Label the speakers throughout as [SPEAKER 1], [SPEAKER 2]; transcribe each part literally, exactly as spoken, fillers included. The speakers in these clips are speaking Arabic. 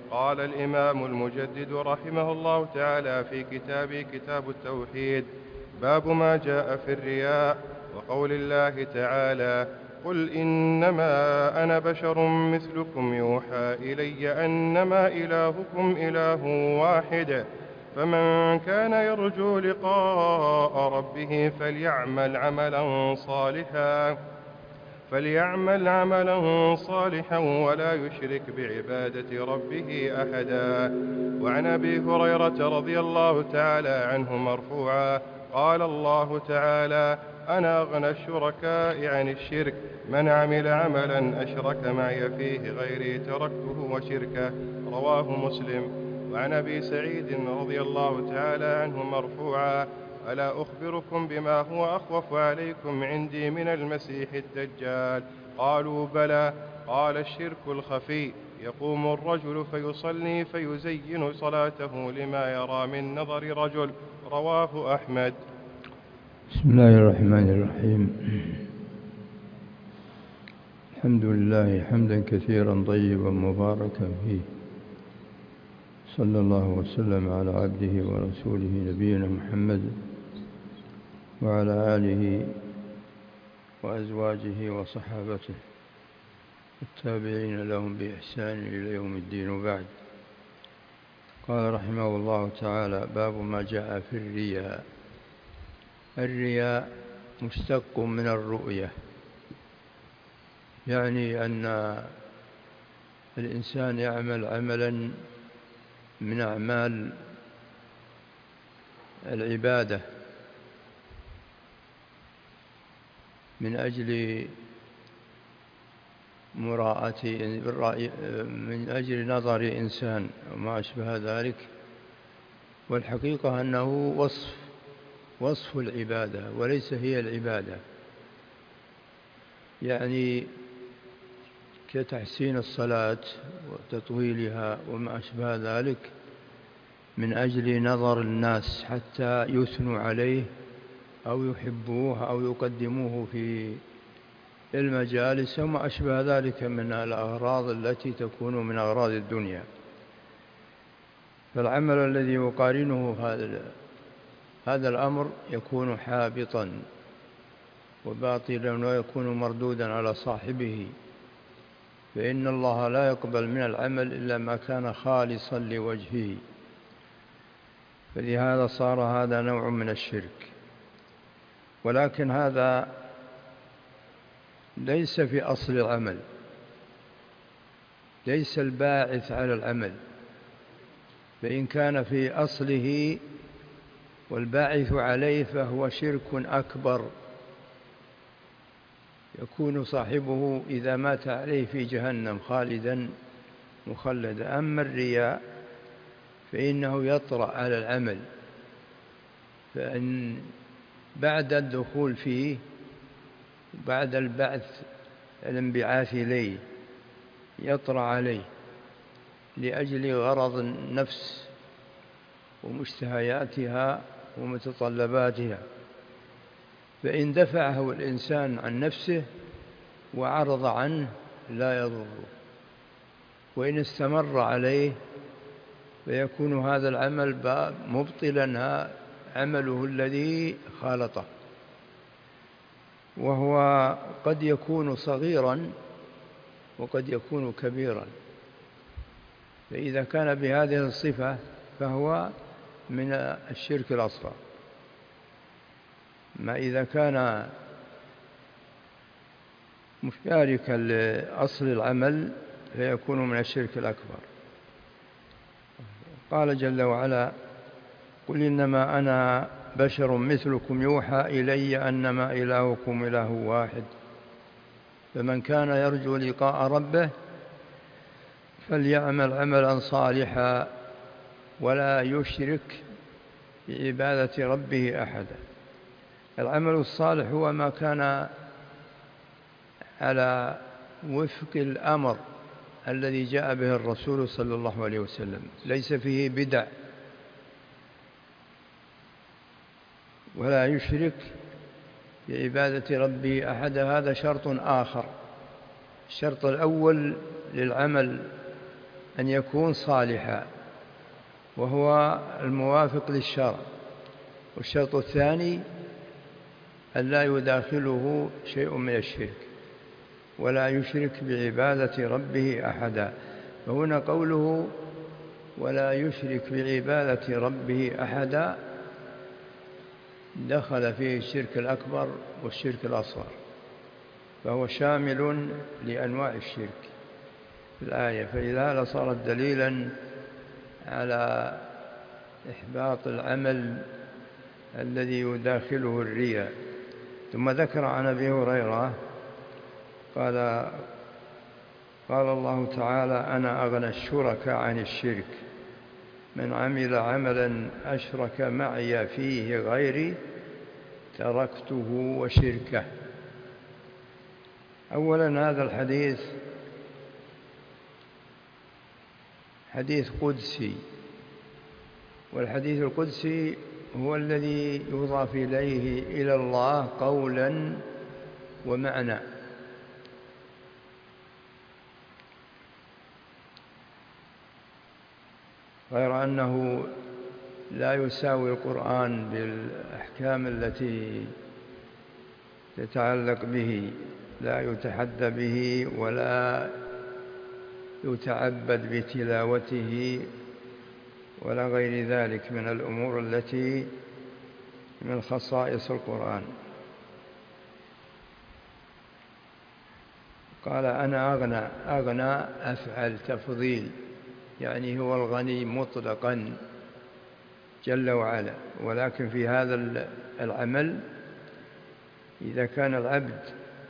[SPEAKER 1] قال الإمام المجدد رحمه الله تعالى في كتابه كتاب التوحيد: باب ما جاء في الرياء. وقول الله تعالى: قل إنما أنا بشر مثلكم يوحى إلي أنما إلهكم إله واحد، فمن كان يرجو لقاء ربه فليعمل عملا صالحا فليعمل عملا صالحا ولا يشرك بعبادة ربه أحدا. وعن أبي هريرة رضي الله تعالى عنه مرفوعا: قال الله تعالى: أنا أغنى الشركاء عن الشرك، من عمل عملا أشرك معي فيه غيري تركته وشركه. رواه مسلم. وعن أبي سعيد رضي الله تعالى عنه مرفوعا: ألا أخبركم بما هو أخوف عليكم عندي من المسيح الدجال؟ قالوا: بلى. قال: الشرك الخفي، يقوم الرجل فيصلي فيزين صلاته لما يرى من نظر رجل. رواه أحمد.
[SPEAKER 2] بسم الله الرحمن الرحيم. الحمد لله حمدا كثيرا طيبا مباركا فيه، صلى الله وسلم على عبده ورسوله نبينا محمد وعلى آله وأزواجه وصحابته التابعين لهم بإحسان إلى يوم الدين. وبعد، قال رحمه الله تعالى: باب ما جاء في الرياء. الرياء مشتق من الرؤية، يعني أن الإنسان يعمل عملا من أعمال العبادة من أجل مراءة من أجل نظر إنسان وما أشبه ذلك، والحقيقة أنه وصف وصف العبادة وليس هي العبادة، يعني كتحسين الصلاة وتطويلها وما أشبه ذلك من أجل نظر الناس حتى يثنوا عليه أو يحبوه أو يقدموه في المجالس وما أشبه ذلك من الأغراض التي تكون من أغراض الدنيا. فالعمل الذي يقارنه هذا هذا الأمر يكون حابطا وباطلا ويكون مردودا على صاحبه، فإن الله لا يقبل من العمل إلا ما كان خالصا لوجهه، فلهذا صار هذا نوع من الشرك. ولكن هذا ليس في أصل العمل، ليس الباعث على العمل، فإن كان في أصله والباعث عليه فهو شرك أكبر يكون صاحبه إذا مات عليه في جهنم خالدا مخلدا. أما الرياء فإنه يطرأ على العمل، فإن بعد الدخول فيه بعد البعث الانبعاث إليه يطرأ عليه لأجل غرض النفس ومشتهياتها ومتطلباتها، فإن دفعه الإنسان عن نفسه وعرض عنه لا يضره، وإن استمر عليه فيكون هذا العمل مبطلا عمله الذي خالطه، وهو قد يكون صغيرا وقد يكون كبيرا. فإذا كان بهذه الصفة فهو من الشرك الأصغر، ما إذا كان مشاركا لأصل العمل فيكون من الشرك الأكبر. قال جل وعلا: قل إنما أنا بشر مثلكم يوحى إلي أنما إلهكم إله واحد، فمن كان يرجو لقاء ربه فليعمل عملا صالحا ولا يشرك بعبادة ربه أحدا. العمل الصالح هو ما كان على وفق الأمر الذي جاء به الرسول صلى الله عليه وسلم، ليس فيه بدع، ولا يشرك بعبادة ربه أحدا. هذا شرط آخر. الشرط الأول للعمل أن يكون صالحا وهو الموافق للشرع. والشرط الثاني أن لا يداخله شيء من الشرك ولا يشرك بعبادة ربه أحدا. فهنا قوله ولا يشرك بعبادة ربه أحدا دخل فيه الشرك الأكبر والشرك الأصغر، فهو شامل لأنواع الشرك في الآية. فإذا صارت دليلا على إحباط العمل الذي يداخله الرياء. ثم ذكر عن أبي هريرة قال قال الله تعالى أنا أغنى الشركاء عن الشرك من عمل عملا أشرك معي فيه غيري تركته وشركه. أولا هذا الحديث حديث قدسي، والحديث القدسي هو الذي يضاف إليه إلى الله قولا ومعنى. غير أنه لا يساوي القرآن بالأحكام التي تتعلق به، لا يتحدى به ولا يتعبد بتلاوته ولا غير ذلك من الأمور التي من خصائص القرآن. قال أنا أغنى، أغنى أفعل تفضيل، يعني هو الغني مطلقا جل وعلا. ولكن في هذا العمل إذا كان العبد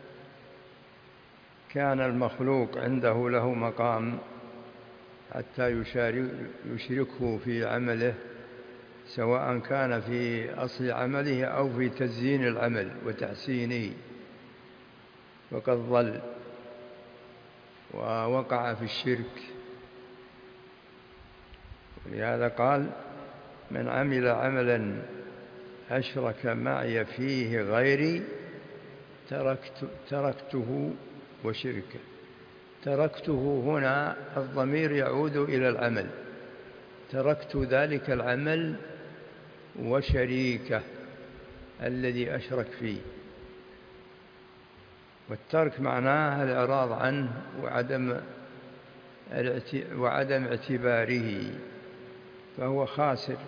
[SPEAKER 2] كان المخلوق عنده له مقام حتى يشركه في عمله، سواء كان في أصل عمله أو في تزيين العمل وتحسينه، فقد ضل ووقع في الشرك. ولهذا قال من عمل عملا أشرك معي فيه غيري تركت تركته وشركه. تركته هنا الضمير يعود إلى العمل، تركت ذلك العمل وشريكه الذي أشرك فيه. والترك معناه الإعراض عنه وعدم وعدم اعتباره، فهو خاسر.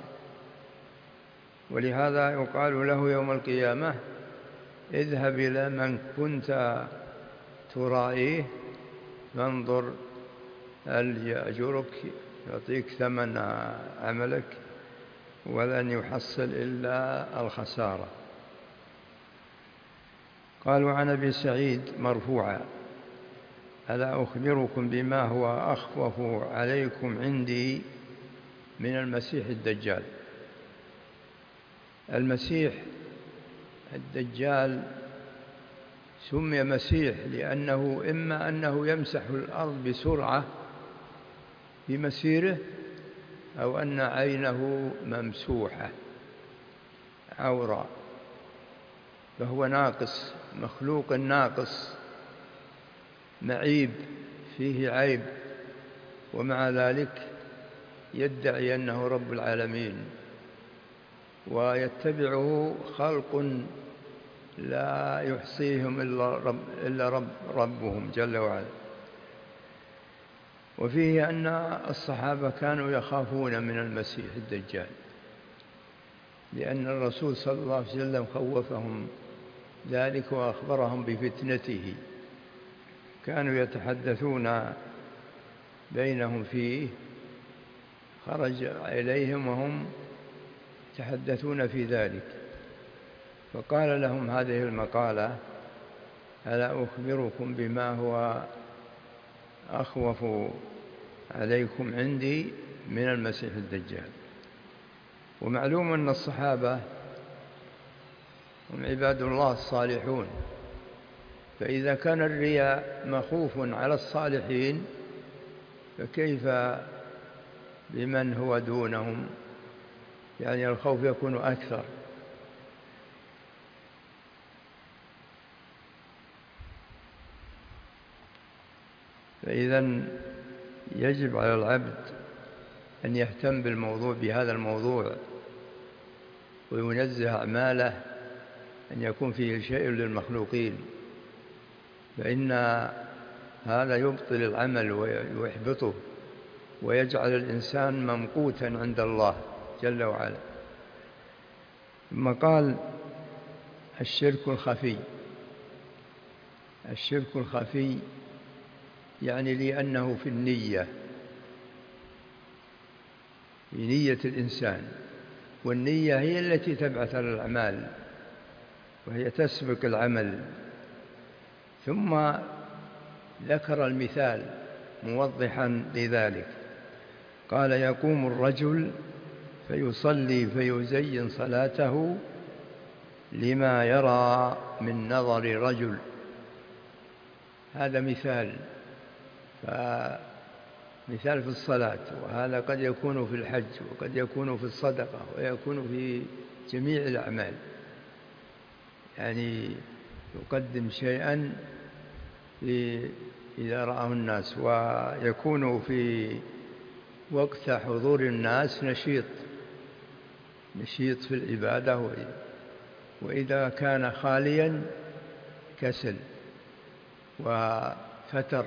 [SPEAKER 2] ولهذا يقال له يوم القيامة اذهب إلى من كنت ترائيه فانظر هل يأجرك يعطيك ثمن عملك، ولن يحصل إلا الخسارة. قالوا عن أبي سعيد مرفوعا ألا أخبركم بما هو أخوف عليكم عندي من المسيح الدجال. المسيح الدجال سمي مسيح لأنه إما أنه يمسح الأرض بسرعة في مسيره، أو أن عينه ممسوحة عورة، فهو ناقص، مخلوق ناقص معيب فيه عيب، ومع ذلك يدعي أنه رب العالمين، ويتبعه خلق لا يحصيهم إلا, رب إلا رب ربهم جل وعلا. وفيه أن الصحابة كانوا يخافون من المسيح الدجال، لأن الرسول صلى الله عليه وسلم خوفهم ذلك وأخبرهم بفتنته. كانوا يتحدثون بينهم فيه، خرج إليهم وهم يتحدثون في ذلك، فقال لهم هذه المقالة ألا أخبركم بما هو أخوف عليكم عندي من المسيح الدجال. ومعلوم أن الصحابة هم عباد الله الصالحون، فإذا كان الرياء مخوف على الصالحين فكيف بمن هو دونهم؟ يعني الخوف يكون أكثر. فإذا يجب على العبد أن يهتم بالموضوع بهذا الموضوع وينزه أعماله أن يكون فيه شيء للمخلوقين، فإن هذا يبطل العمل ويحبطه ويجعل الإنسان ممقوتا عند الله جل وعلا. ثم قال الشرك الخفي. الشرك الخفي يعني لأنه في النية، في نية الإنسان، والنية هي التي تبعث على الأعمال وهي تسبق العمل. ثم ذكر المثال موضحا لذلك، قال يقوم الرجل فيصلي فيزين صلاته لما يرى من نظر رجل. هذا مثال، فمثال في الصلاة، وهذا قد يكون في الحج وقد يكون في الصدقة ويكون في جميع الأعمال، يعني يقدم شيئا إذا رآه الناس، ويكون في وقت حضور الناس نشيط نشيط في العبادة، وإذا كان خاليا كسل وفتر،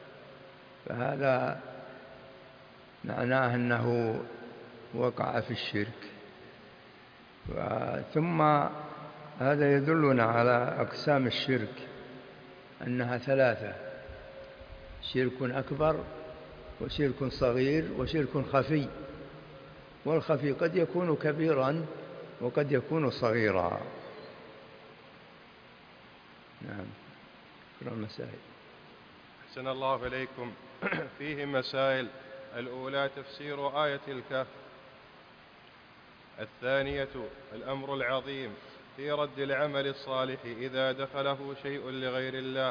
[SPEAKER 2] فهذا معناه أنه وقع في الشرك. ثم هذا يدلنا على أقسام الشرك أنها ثلاثة: شرك أكبر وشرك صغير وشرك خفي، والخفي قد يكون كبيرا وقد يكون صغيرا. نعم. اقرأ المسائل.
[SPEAKER 1] أحسن الله إليكم. فيه مسائل: الأولى تفسير آية الكهف. الثانية الأمر العظيم في رد العمل الصالح إذا دخله شيء لغير الله.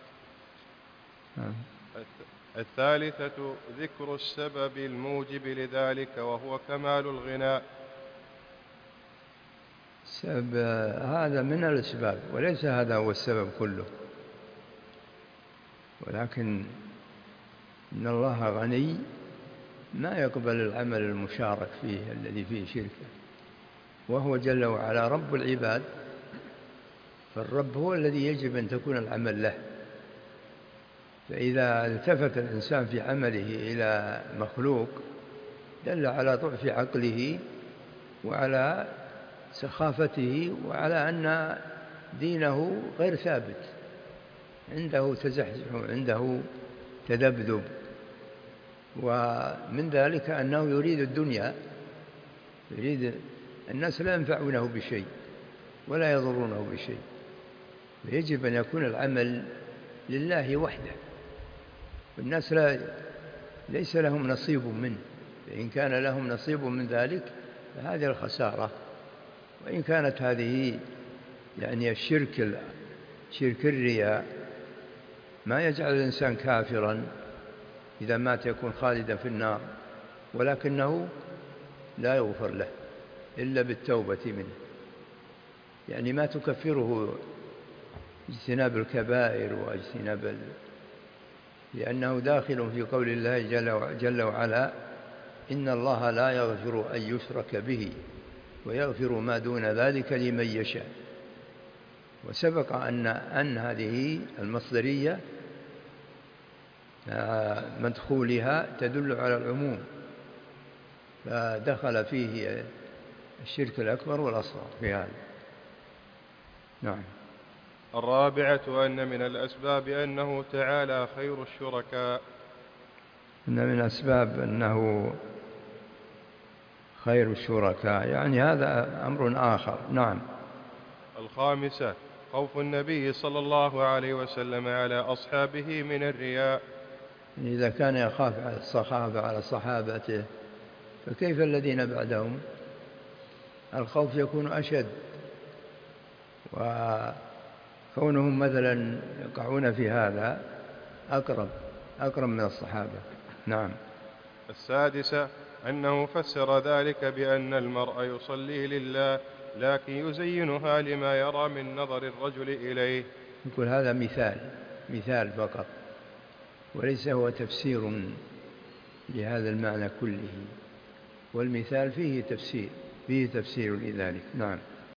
[SPEAKER 1] الثالثة ذكر السبب الموجب لذلك وهو كمال الغناء.
[SPEAKER 2] السبب هذا من الأسباب وليس هذا هو السبب كله، ولكن إن الله غني ما يقبل العمل المشارك فيه الذي فيه شركه، وهو جل وعلا رب العباد، فالرب هو الذي يجب أن تكون العمل له. فإذا التفت الإنسان في عمله إلى مخلوق دل على ضعف عقله وعلى سخافته وعلى أن دينه غير ثابت، عنده تزحزح وعنده تذبذب. ومن ذلك أنه يريد الدنيا، يريد الناس لا ينفعونه بشيء ولا يضرونه بشيء، فيجب أن يكون العمل لله وحده، والناس لا ليس لهم نصيب منه. فإن كان لهم نصيب من ذلك فهذه الخسارة. وإن كانت هذه يعني الشرك شرك الرياء ما يجعل الإنسان كافرا إذا مات يكون خالدا في النار، ولكنه لا يغفر له إلا بالتوبة منه، يعني ما تكفره اجتناب الكبائر واجتناب ال... لأنه داخل في قول الله جل وعلا: إن الله لا يغفر أن يشرك به ويغفر ما دون ذلك لمن يشاء. وسبق أن أن هذه المصدرية مدخولها تدل على العموم، فدخل فيه الشرك الأكبر والأصغر في هذا. نعم.
[SPEAKER 1] الرابعة أن من الأسباب أنه تعالى خير الشركاء.
[SPEAKER 2] أن من الأسباب أنه خير الشركاء، يعني هذا أمر آخر. نعم.
[SPEAKER 1] الخامسة خوف النبي صلى الله عليه وسلم على أصحابه من الرياء.
[SPEAKER 2] إذا كان يخاف على الصحابة على صحابته فكيف الذين بعدهم؟ الخوف يكون أشد، وكونهم مثلا يقعون في هذا أقرب أقرب من الصحابة. نعم.
[SPEAKER 1] السادسة أنه فسر ذلك بأن المرء يصلي لله لكن يزينها لما يرى من نظر الرجل إليه.
[SPEAKER 2] يقول هذا مثال مثال فقط وليس هو تفسير لهذا المعنى كله، والمثال فيه تفسير فيه تفسير لذلك. نعم.